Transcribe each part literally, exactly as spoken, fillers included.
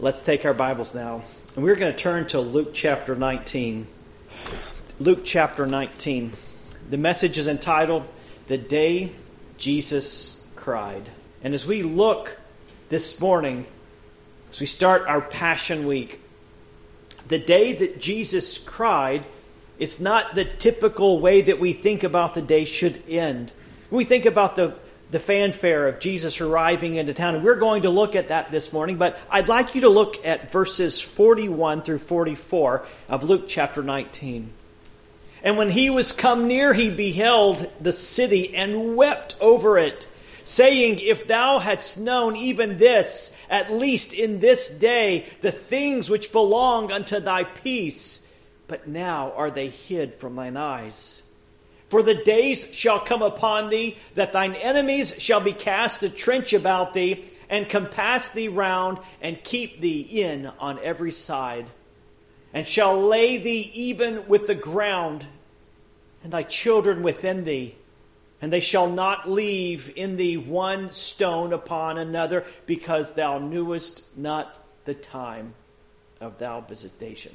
Let's take our Bibles now, and we're going to turn to Luke chapter nineteen. Luke chapter nineteen. The message is entitled, The Day Jesus Cried. And as we look this morning, as we start our Passion Week, the day that Jesus cried, it's not the typical way that we think about the day should end. We think about the the fanfare of Jesus arriving into town. And we're going to look at that this morning, but I'd like you to look at verses forty-one through forty-four of Luke chapter nineteen. And when he was come near, he beheld the city and wept over it, saying, If thou hadst known even this, at least in this day, the things which belong unto thy peace, but now are they hid from thine eyes. For the days shall come upon thee, that thine enemies shall be cast a trench about thee, and compass thee round, and keep thee in on every side, and shall lay thee even with the ground, and thy children within thee, and they shall not leave in thee one stone upon another, because thou knewest not the time of thy visitation.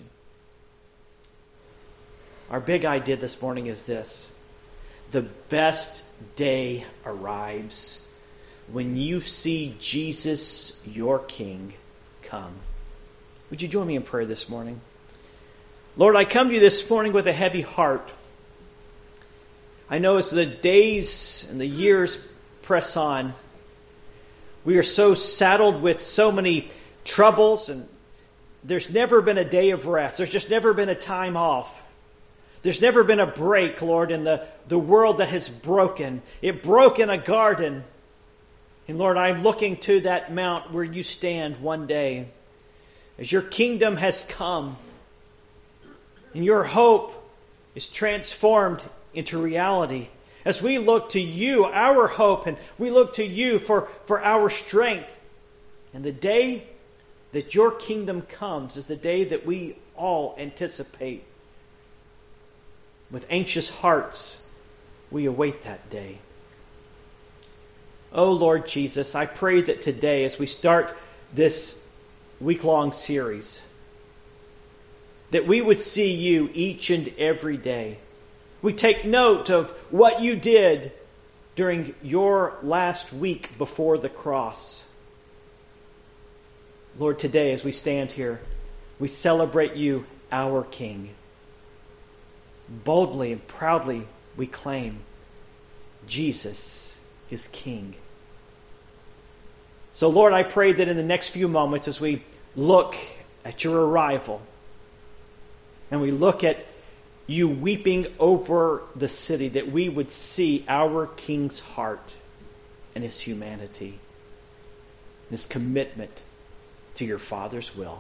Our big idea this morning is this. The best day arrives when you see Jesus, your King, come. Would you join me in prayer this morning? Lord, I come to you this morning with a heavy heart. I know as the days and the years press on, we are so saddled with so many troubles, and there's never been a day of rest. There's just never been a time off. There's never been a break, Lord, in the, the world that has broken. It broke in a garden. And Lord, I'm looking to that mount where you stand one day as your kingdom has come and your hope is transformed into reality. As we look to you, our hope, and we look to you for, for our strength. And the day that your kingdom comes is the day that we all anticipate. With anxious hearts, we await that day. Oh, Lord Jesus, I pray that today, as we start this week-long series, that we would see you each and every day. We take note of what you did during your last week before the cross. Lord, today, as we stand here, we celebrate you, our King. Boldly and proudly we claim Jesus is King. So Lord, I pray that in the next few moments as we look at your arrival and we look at you weeping over the city, that we would see our King's heart and his humanity and his commitment to your Father's will.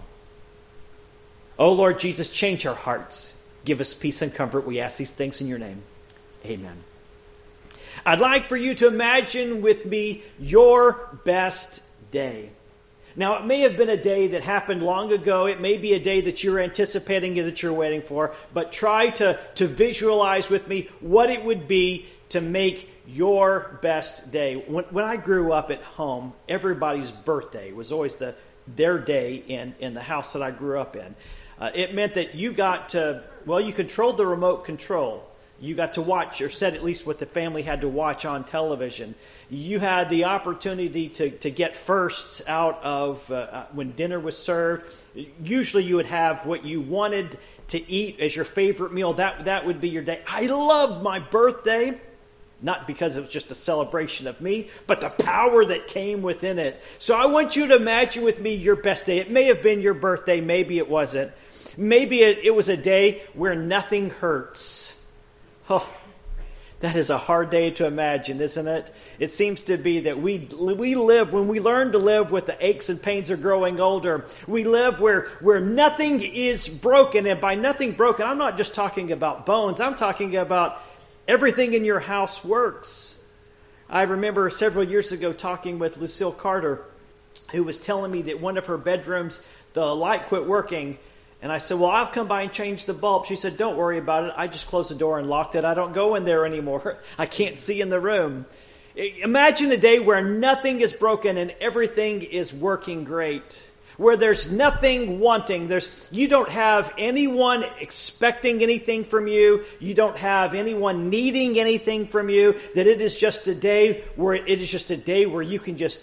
Oh Lord Jesus, change our hearts. Give us peace and comfort. We ask these things in your name. Amen. I'd like for you to imagine with me your best day. Now, it may have been a day that happened long ago. It may be a day that you're anticipating and that you're waiting for. But try to, to visualize with me what it would be to make your best day. When, when I grew up at home, everybody's birthday was always the their day in, in the house that I grew up in. Uh, it meant that you got to, well, you controlled the remote control. You got to watch, or said at least what the family had to watch on television. You had the opportunity to, to get firsts out of uh, when dinner was served. Usually you would have what you wanted to eat as your favorite meal. That, that would be your day. I loved my birthday. Not because it was just a celebration of me, but the power that came within it. So I want you to imagine with me your best day. It may have been your birthday. Maybe it wasn't. Maybe it, it was a day where nothing hurts. Oh, that is a hard day to imagine, isn't it? It seems to be that we we live, when we learn to live with the aches and pains of growing older, we live where, where nothing is broken. And by nothing broken, I'm not just talking about bones. I'm talking about everything in your house works. I remember several years ago talking with Lucille Carter, who was telling me that one of her bedrooms, the light quit working. And I said, well, I'll come by and change the bulb. She said, don't worry about it. I just closed the door and locked it. I don't go in there anymore. I can't see in the room. Imagine a day where nothing is broken and everything is working great. where there's nothing wanting. There's you don't have anyone expecting anything from you. You don't have anyone needing anything from you. That it is just a day where it is just a day where you can just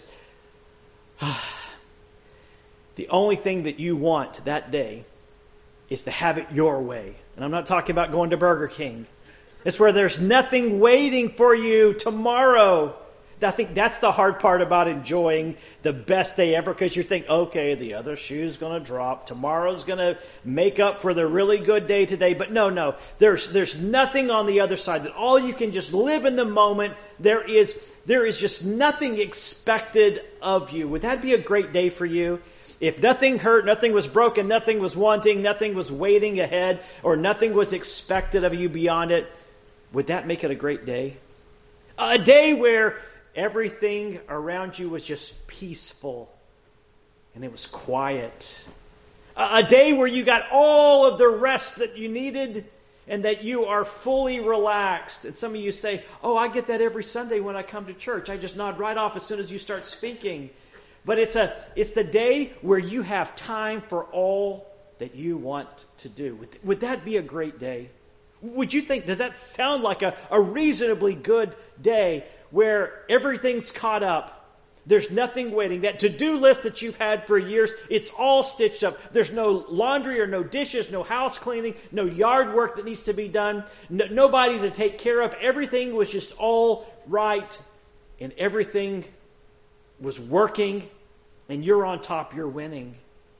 the only thing that you want that day is to have it your way. And I'm not talking about going to Burger King. It's where there's nothing waiting for you tomorrow. I think that's the hard part about enjoying the best day ever, because you think, okay, the other shoe's going to drop. Tomorrow's going to make up for the really good day today. But no, no, there's there's nothing on the other side. That all you can just live in the moment. There is there is just nothing expected of you. Would that be a great day for you? If nothing hurt, nothing was broken, nothing was wanting, nothing was waiting ahead, or nothing was expected of you beyond it, would that make it a great day? A day where everything around you was just peaceful and it was quiet. A day where you got all of the rest that you needed and that you are fully relaxed. And some of you say, oh, I get that every Sunday when I come to church. I just nod right off as soon as you start speaking. But it's a it's the day where you have time for all that you want to do. Would, would that be a great day? Would you think, does that sound like a, a reasonably good day where everything's caught up? There's nothing waiting. That to-do list that you've had for years, it's all stitched up. There's no laundry or no dishes, no house cleaning, no yard work that needs to be done, no, nobody to take care of. Everything was just all right, and everything was working, and you're on top, you're winning.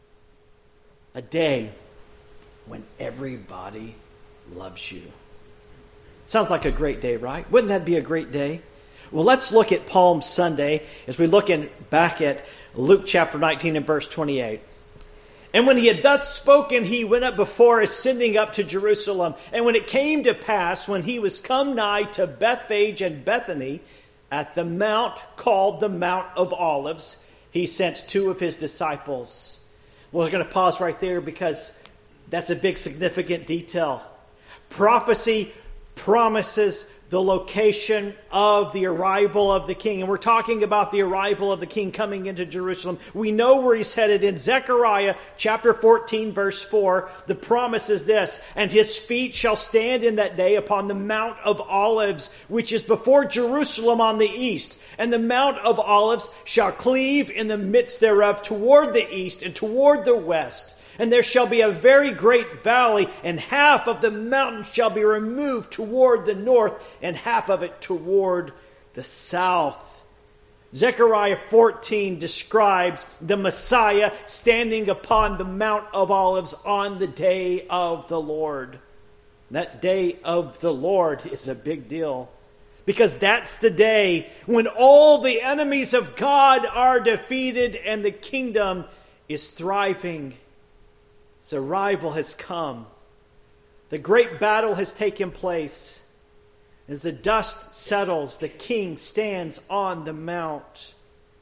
A day when everybody loves you. Sounds like a great day, right? Wouldn't that be a great day? Well, let's look at Palm Sunday as we look in, back at Luke chapter nineteen and verse twenty-eight. And when he had thus spoken, he went up before, ascending up to Jerusalem. And when it came to pass, when he was come nigh to Bethphage and Bethany, at the mount called the Mount of Olives, he sent two of his disciples. Well, we're going to pause right there because that's a big significant detail. Prophecy promises the location of the arrival of the king. And we're talking about the arrival of the king coming into Jerusalem. We know where he's headed. In Zechariah chapter fourteen, verse four, the promise is this: and his feet shall stand in that day upon the Mount of Olives, which is before Jerusalem on the east. And the Mount of Olives shall cleave in the midst thereof toward the east and toward the west. And there shall be a very great valley, and half of the mountain shall be removed toward the north, and half of it toward the south. Zechariah fourteen describes the Messiah standing upon the Mount of Olives on the day of the Lord. That day of the Lord is a big deal, because that's the day when all the enemies of God are defeated and the kingdom is thriving. His arrival has come. The great battle has taken place. As the dust settles, the king stands on the mount.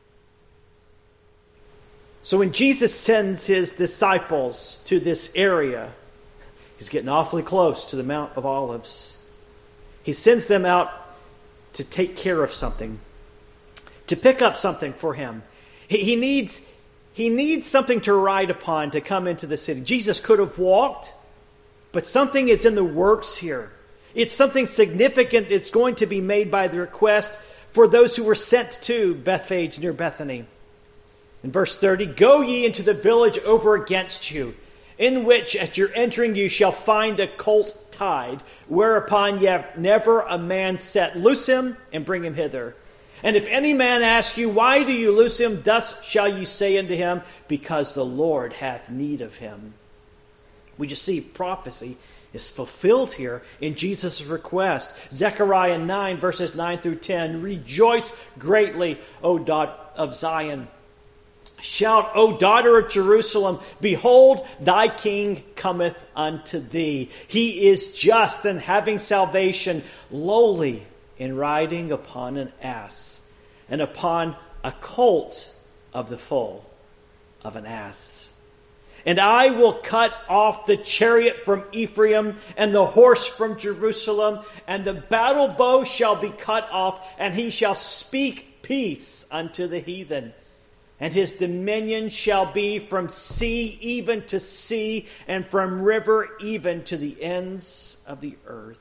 So when Jesus sends his disciples to this area, he's getting awfully close to the Mount of Olives. He sends them out to take care of something, to pick up something for him. He, he needs... He needs something to ride upon to come into the city. Jesus could have walked, but something is in the works here. It's something significant that's going to be made by the request for those who were sent to Bethphage near Bethany. In verse thirty, go ye into the village over against you, in which at your entering you shall find a colt tied, whereupon ye have never a man set. Loose him and bring him hither. And if any man ask you, why do you loose him? Thus shall you say unto him, because the Lord hath need of him. We just see prophecy is fulfilled here in Jesus' request. Zechariah nine, verses nine through ten. Rejoice greatly, O daughter of Zion. Shout, O daughter of Jerusalem, behold, thy king cometh unto thee. He is just and having salvation, lowly, in riding upon an ass, and upon a colt of the foal of an ass. And I will cut off the chariot from Ephraim, and the horse from Jerusalem, and the battle bow shall be cut off, and he shall speak peace unto the heathen. And his dominion shall be from sea even to sea, and from river even to the ends of the earth.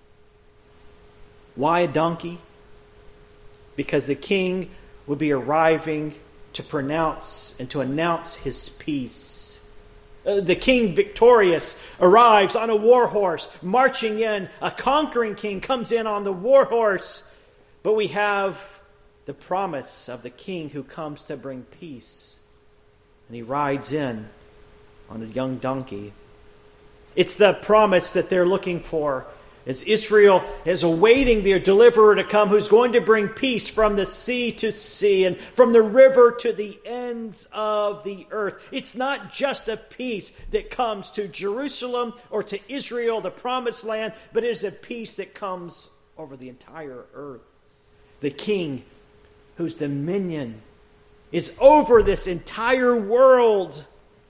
Why a donkey? Because the king would be arriving to pronounce and to announce his peace. Uh, the king victorious arrives on a war horse, marching in. A conquering king comes in on the war horse. But we have the promise of the king who comes to bring peace. And he rides in on a young donkey. It's the promise that they're looking for as Israel is awaiting their deliverer to come, who's going to bring peace from the sea to sea and from the river to the ends of the earth. It's not just a peace that comes to Jerusalem or to Israel, the promised land, but it is a peace that comes over the entire earth. The king whose dominion is over this entire world.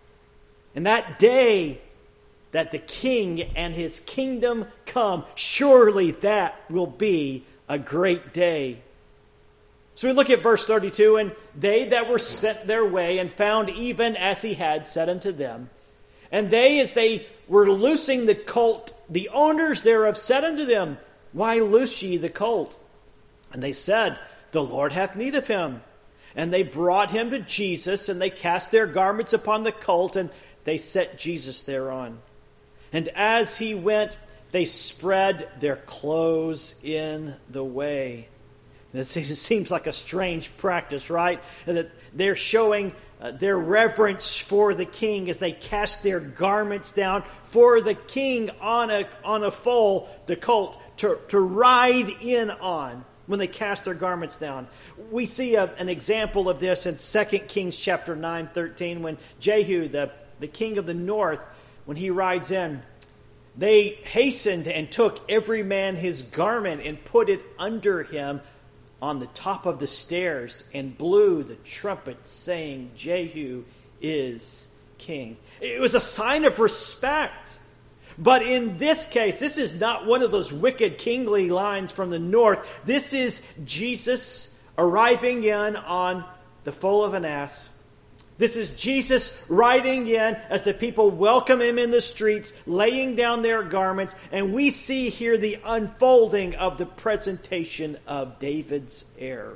And that day that the king and his kingdom come, surely that will be a great day. So we look at verse thirty-two, and they that were sent their way and found even as he had said unto them. And they, as they were loosing the colt, the owners thereof said unto them, Why loose ye the colt? And they said, The Lord hath need of him. And they brought him to Jesus, and they cast their garments upon the colt, and they set Jesus thereon. And as he went, they spread their clothes in the way. And it seems like a strange practice, right? And that they're showing uh, their reverence for the king as they cast their garments down for the king on a on a foal, the colt, to, to ride in on when they cast their garments down. We see a, an example of this in Second Kings chapter nine, thirteen, when Jehu, the, the king of the north, when he rides in, they hastened and took every man his garment and put it under him on the top of the stairs and blew the trumpet, saying, Jehu is king. It was a sign of respect. But in this case, this is not one of those wicked kingly lines from the north. This is Jesus arriving in on the foal of an ass. This is Jesus riding in as the people welcome him in the streets, laying down their garments. And we see here the unfolding of the presentation of David's heir.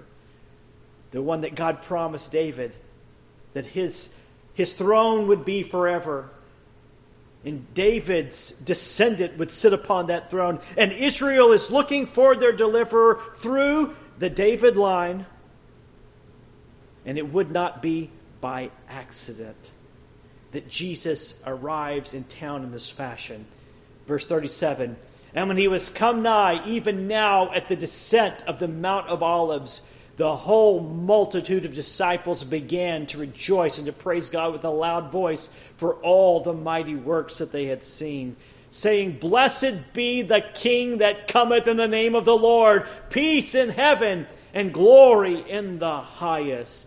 The one that God promised David, that his, his throne would be forever. And David's descendant would sit upon that throne. And Israel is looking for their deliverer through the David line. And it would not be by accident that Jesus arrives in town in this fashion. Verse thirty-seven, And when he was come nigh, even now at the descent of the Mount of Olives, the whole multitude of disciples began to rejoice and to praise God with a loud voice for all the mighty works that they had seen, saying, Blessed be the King that cometh in the name of the Lord, peace in heaven and glory in the highest.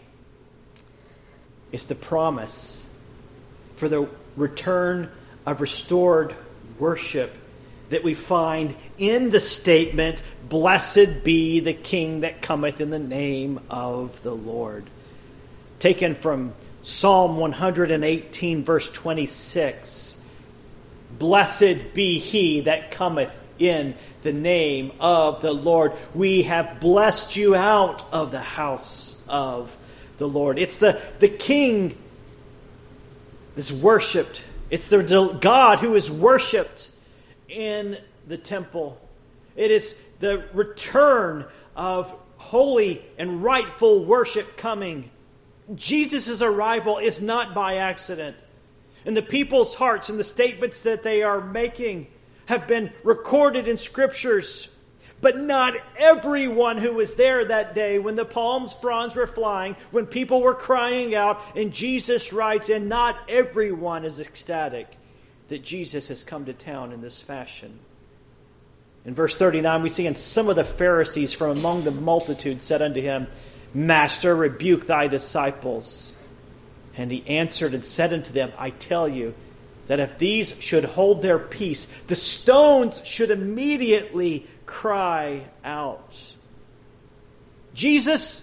It's the promise for the return of restored worship that we find in the statement, Blessed be the King that cometh in the name of the Lord. Taken from Psalm one eighteen, verse twenty-six. Blessed be he that cometh in the name of the Lord. We have blessed you out of the house of the Lord. It's the, the King that's worshipped. It's the God who is worshipped in the temple. It is the return of holy and rightful worship coming. Jesus' arrival is not by accident. And the people's hearts and the statements that they are making have been recorded in scriptures. But not everyone who was there that day when the palm fronds were flying, when people were crying out, and Jesus rides in, not everyone is ecstatic that Jesus has come to town in this fashion. In verse thirty-nine, we see, And some of the Pharisees from among the multitude said unto him, Master, rebuke thy disciples. And he answered and said unto them, I tell you, that if these should hold their peace, the stones should immediately cry out. Jesus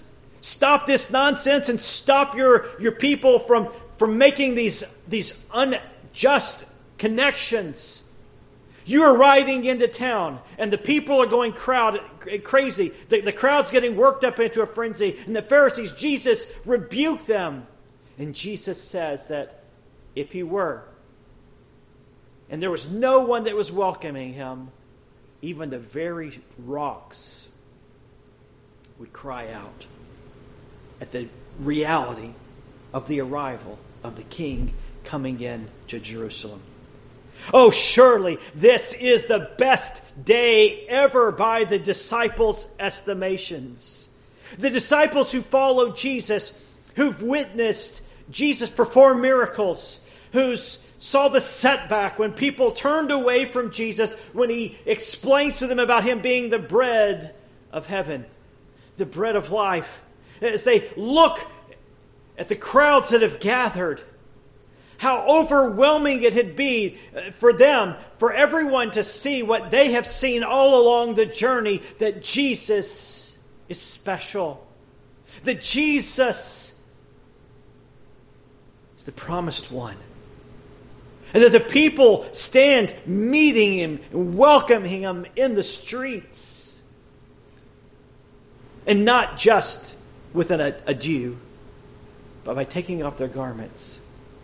Stop this nonsense and stop your, your people from, from making these, these unjust connections. You are riding into town, and the people are going crowd crazy. The, the crowd's getting worked up into a frenzy, and the Pharisees, Jesus, rebuke them. And Jesus says that if he were, and there was no one that was welcoming him, even the very rocks would cry out at the reality of the arrival of the King coming in to Jerusalem. Oh, surely this is the best day ever by the disciples' estimations. The disciples who followed Jesus, who've witnessed Jesus perform miracles, who saw the setback when people turned away from Jesus, when he explains to them about him being the bread of heaven, the bread of life. As they look at the crowds that have gathered, how overwhelming it had been for them, for everyone to see what they have seen all along the journey, that Jesus is special. That Jesus is the promised one. And that the people stand meeting him and welcoming him in the streets. And not just with an adieu, but by taking off their garments.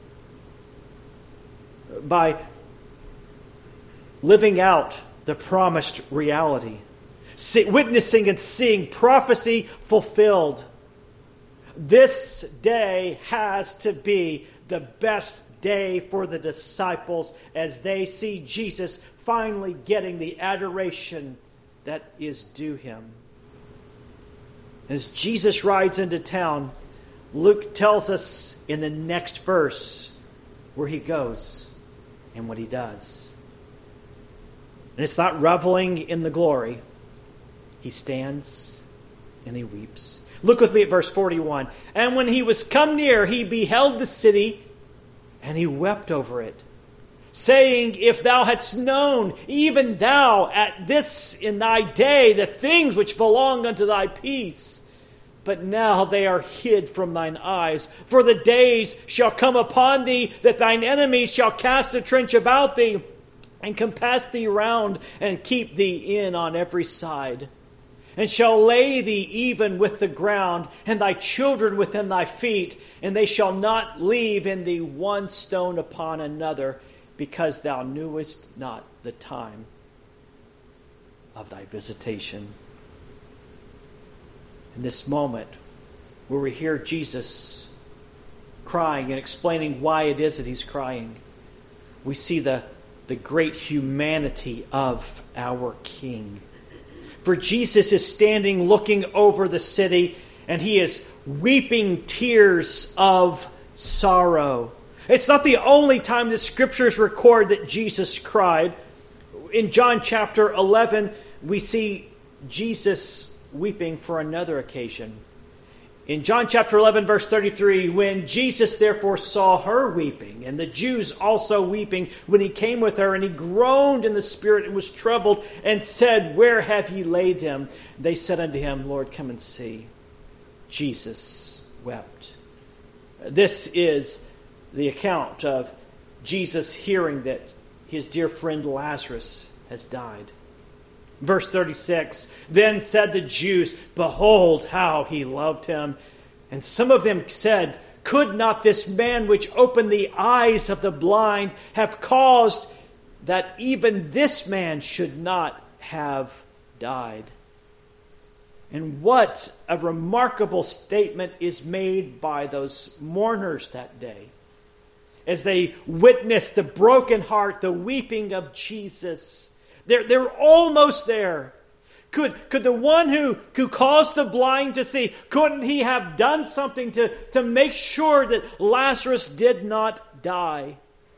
By living out the promised reality. See, witnessing and seeing prophecy fulfilled. This day has to be the best day for the disciples as they see Jesus finally getting the adoration that is due him. As Jesus rides into town, Luke tells us in the next verse where he goes and what he does. And it's not reveling in the glory. He stands and he weeps. Look with me at verse forty-one. And when he was come near, he beheld the city, and he wept over it, saying, if thou hadst known, even thou, at this in thy day, the things which belong unto thy peace, but now they are hid from thine eyes. For the days shall come upon thee, that thine enemies shall cast a trench about thee, and compass thee round, and keep thee in on every side. And shall lay thee even with the ground, and thy children within thy feet, and they shall not leave in thee one stone upon another, because thou knewest not the time of thy visitation. In this moment, where we hear Jesus crying and explaining why it is that he's crying, we see the, the great humanity of our King. For Jesus is standing looking over the city, and he is weeping tears of sorrow. It's not the only time that Scriptures record that Jesus cried. In John chapter eleven, we see Jesus weeping for another occasion. In John chapter eleven, verse thirty-three, when Jesus therefore saw her weeping, and the Jews also weeping, when he came with her, and he groaned in the spirit and was troubled, and said, where have ye laid him? They said unto him, Lord, come and see. Jesus wept. This is the account of Jesus hearing that his dear friend Lazarus has died. Verse thirty-six, then said the Jews, behold how he loved him. And some of them said, could not this man which opened the eyes of the blind have caused that even this man should not have died? And what a remarkable statement is made by those mourners that day, as they witnessed the broken heart, the weeping of Jesus. They're, they're almost there. Could, could the one who, who caused the blind to see, couldn't he have done something to, to make sure that Lazarus did not die?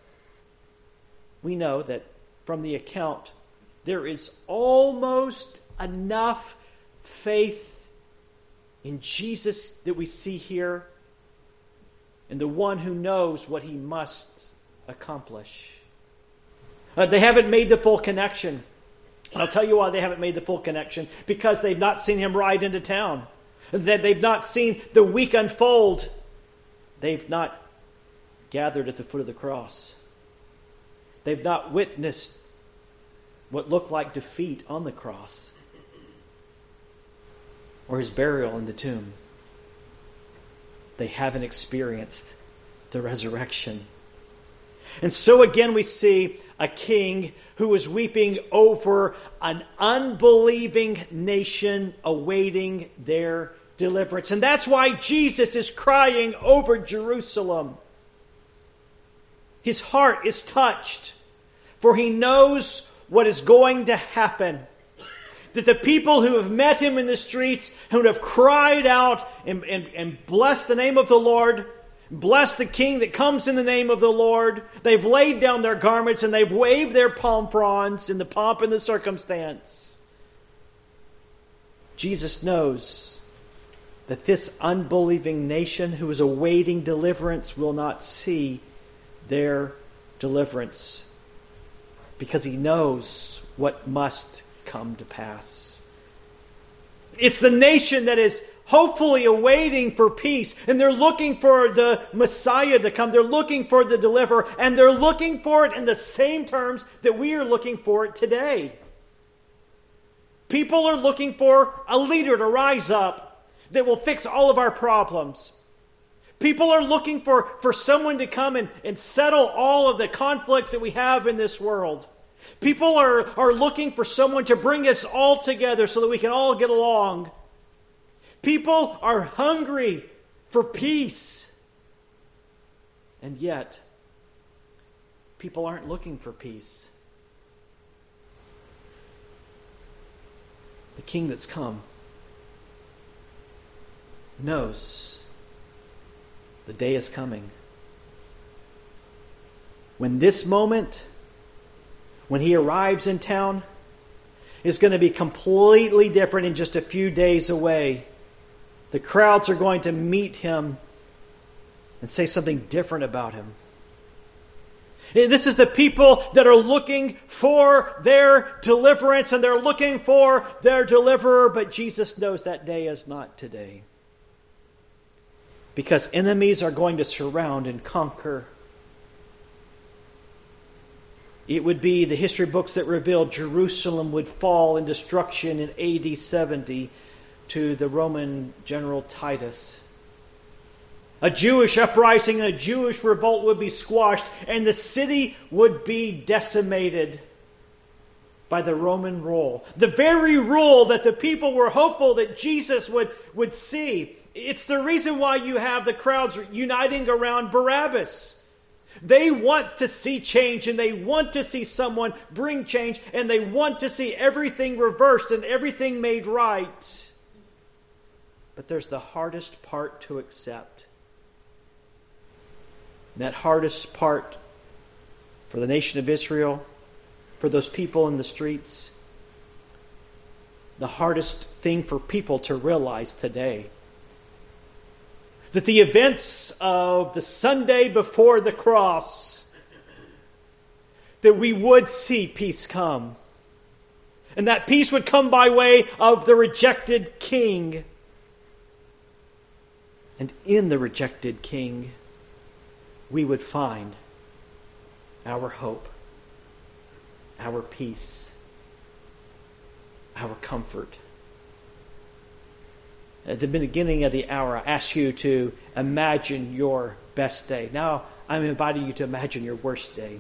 We know that from the account, there is almost enough faith in Jesus that we see here, and the one who knows what he must accomplish. Uh, they haven't made the full connection. I'll tell you why they haven't made the full connection. Because they've not seen him ride into town. that they've not seen the week unfold. They've not gathered at the foot of the cross. They've not witnessed what looked like defeat on the cross or his burial in the tomb. They haven't experienced the resurrection. And so again we see a king who is weeping over an unbelieving nation awaiting their deliverance. And that's why Jesus is crying over Jerusalem. His heart is touched, for he knows what is going to happen. That the people who have met him in the streets, who have cried out and, and, and blessed the name of the Lord, blessed the King that comes in the name of the Lord, they've laid down their garments and they've waved their palm fronds in the pomp and the circumstance. Jesus knows that this unbelieving nation who is awaiting deliverance will not see their deliverance, because he knows what must come to pass. It's the nation that is hopefully awaiting for peace, and they're looking for the Messiah to come. They're looking for the deliverer, and they're looking for it in the same terms that we are looking for it today. People are looking for a leader to rise up that will fix all of our problems. People are looking for, for someone to come and, and settle all of the conflicts that we have in this world. People are, are looking for someone to bring us all together so that we can all get along. People are hungry for peace. And yet, people aren't looking for peace. The King that's come knows the day is coming when this moment, when he arrives in town, is going to be completely different in just a few days away. The crowds are going to meet him and say something different about him. This is the people that are looking for their deliverance, and they're looking for their deliverer, but Jesus knows that day is not today. Because enemies are going to surround and conquer. It would be the history books that revealed Jerusalem would fall in destruction in A D seventy to the Roman general Titus. A Jewish uprising and a Jewish revolt would be squashed, and the city would be decimated by the Roman rule. The very rule that the people were hopeful that Jesus would, would see. It's the reason why you have the crowds uniting around Barabbas. They want to see change, and they want to see someone bring change, and they want to see everything reversed and everything made right. But there's the hardest part to accept. And that hardest part for the nation of Israel, for those people in the streets, the hardest thing for people to realize today, that the events of the Sunday before the cross, that we would see peace come. And that peace would come by way of the rejected king. And in the rejected king, we would find our hope, our peace, our comfort. At the beginning of the hour, I asked you to imagine your best day. Now, I'm inviting you to imagine your worst day.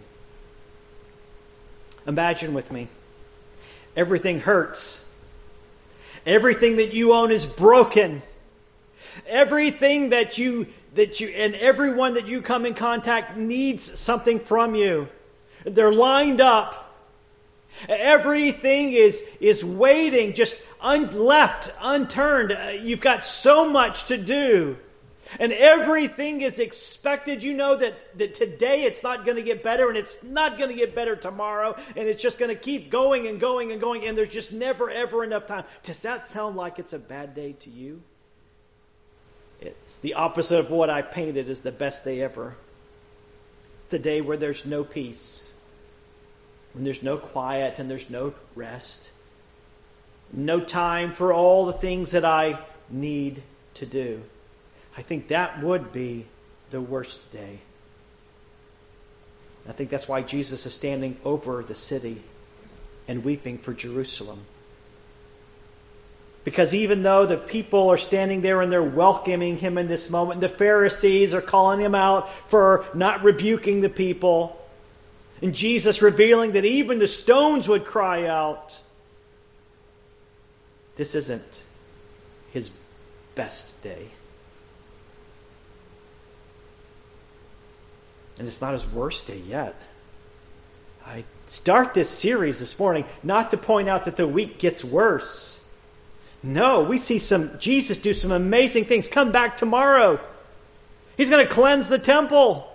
Imagine with me. Everything hurts. Everything that you own is broken. Everything that you that you and everyone that you come in contact needs something from you. They're lined up. Everything is, is waiting, just un, left, unturned. Uh, you've got so much to do. And everything is expected. You know that, that today it's not going to get better, and it's not going to get better tomorrow, and it's just going to keep going and going and going, and there's just never, ever enough time. Does that sound like it's a bad day to you? It's the opposite of what I painted as the best day ever. The day where there's no peace. When there's no quiet and there's no rest. No time for all the things that I need to do. I think that would be the worst day. I think that's why Jesus is standing over the city and weeping for Jerusalem. Because even though the people are standing there and they're welcoming him in this moment, the Pharisees are calling him out for not rebuking the people, and Jesus revealing that even the stones would cry out, this isn't his best day. And it's not his worst day yet. I start this series this morning not to point out that the week gets worse. No, we see some Jesus do some amazing things. Come back tomorrow. He's going to cleanse the temple.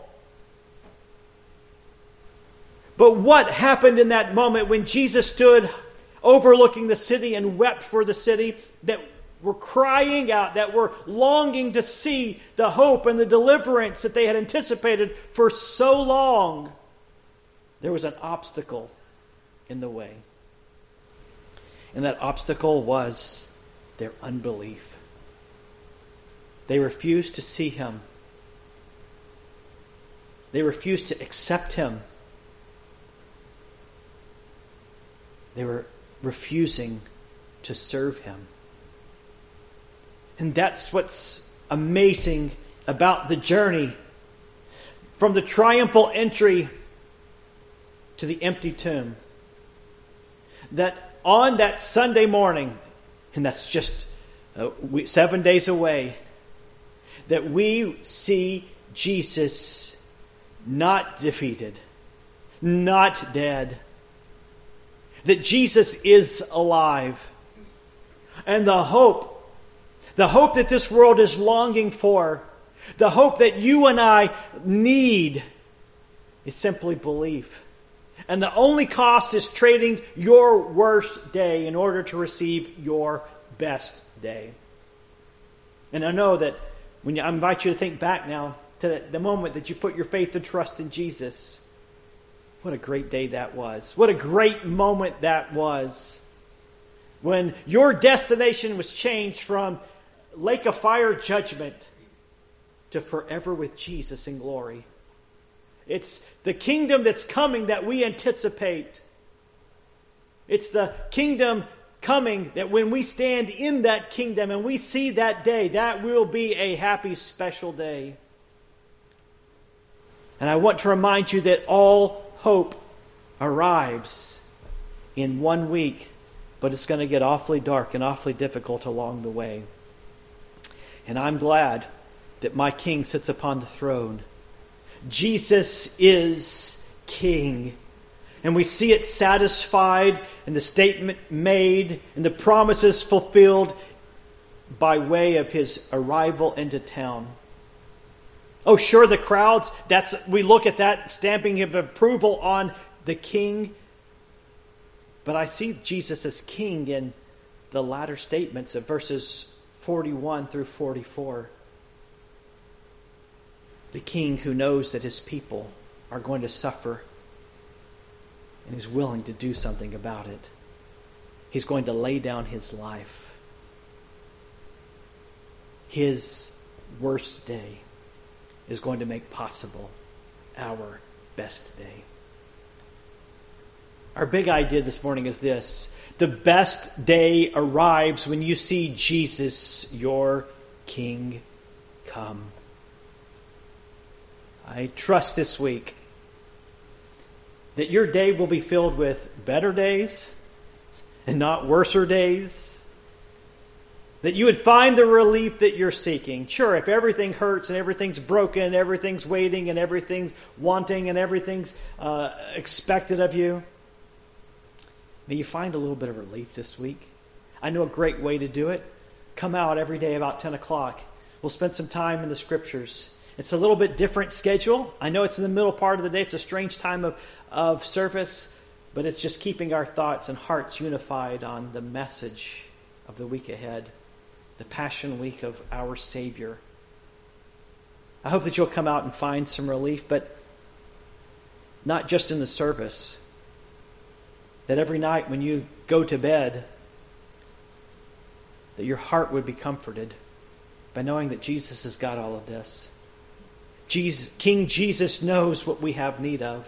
But what happened in that moment when Jesus stood overlooking the city and wept for the city, that were crying out, that were longing to see the hope and the deliverance that they had anticipated for so long? There was an obstacle in the way. And that obstacle was their unbelief. They refused to see him. They refused to accept him. They were refusing to serve him. And that's what's amazing about the journey from the triumphal entry to the empty tomb. That on that Sunday morning, and that's just uh, we, seven days away, that we see Jesus not defeated, not dead. That Jesus is alive. And the hope, the hope that this world is longing for, the hope that you and I need, is simply belief. And the only cost is trading your worst day in order to receive your best day. And I know that when you, I invite you to think back now to the, the moment that you put your faith and trust in Jesus. What a great day that was. What a great moment that was. When your destination was changed from lake of fire judgment to forever with Jesus in glory. It's the kingdom that's coming that we anticipate. It's the kingdom coming that when we stand in that kingdom and we see that day, that will be a happy, special day. And I want to remind you that all hope arrives in one week, but it's going to get awfully dark and awfully difficult along the way. And I'm glad that my King sits upon the throne. Jesus is King. And we see it satisfied in the statement made and the promises fulfilled by way of his arrival into town. Oh, sure, the crowds, that's we look at that stamping of approval on the King. But I see Jesus as King in the latter statements of verses forty-one through forty-four. The King who knows that his people are going to suffer and is willing to do something about it. He's going to lay down his life. His worst day is going to make possible our best day. Our big idea this morning is this: the best day arrives when you see Jesus, your King, come. I trust this week that your day will be filled with better days and not worser days. That you would find the relief that you're seeking. Sure, if everything hurts and everything's broken and everything's waiting and everything's wanting and everything's uh, expected of you, may you find a little bit of relief this week. I know a great way to do it. Come out every day about ten o'clock. We'll spend some time in the Scriptures. It's a little bit different schedule. I know it's in the middle part of the day. It's a strange time of, of service, but it's just keeping our thoughts and hearts unified on the message of the week ahead. The Passion Week of our Savior. I hope that you'll come out and find some relief, but not just in the service. That every night when you go to bed, that your heart would be comforted by knowing that Jesus has got all of this. Jesus, King Jesus knows what we have need of.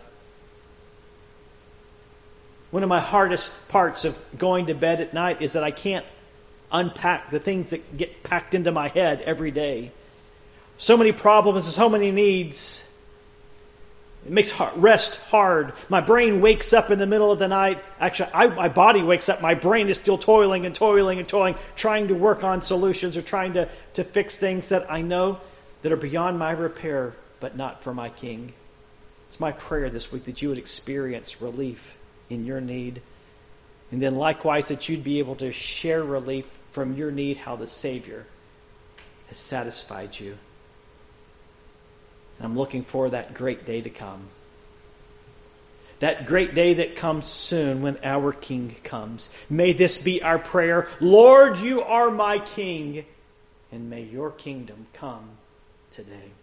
One of my hardest parts of going to bed at night is that I can't unpack the things that get packed into my head every day. So many problems and so many needs. It makes rest hard. My brain wakes up in the middle of the night. Actually, I, my body wakes up. My brain is still toiling and toiling and toiling, trying to work on solutions or trying to, to fix things that I know that are beyond my repair, but not for my King. It's my prayer this week that you would experience relief in your need. And then likewise that you'd be able to share relief from your need, how the Savior has satisfied you. And I'm looking for that great day to come. That great day that comes soon when our King comes. May this be our prayer. Lord, you are my King, and may your kingdom come today.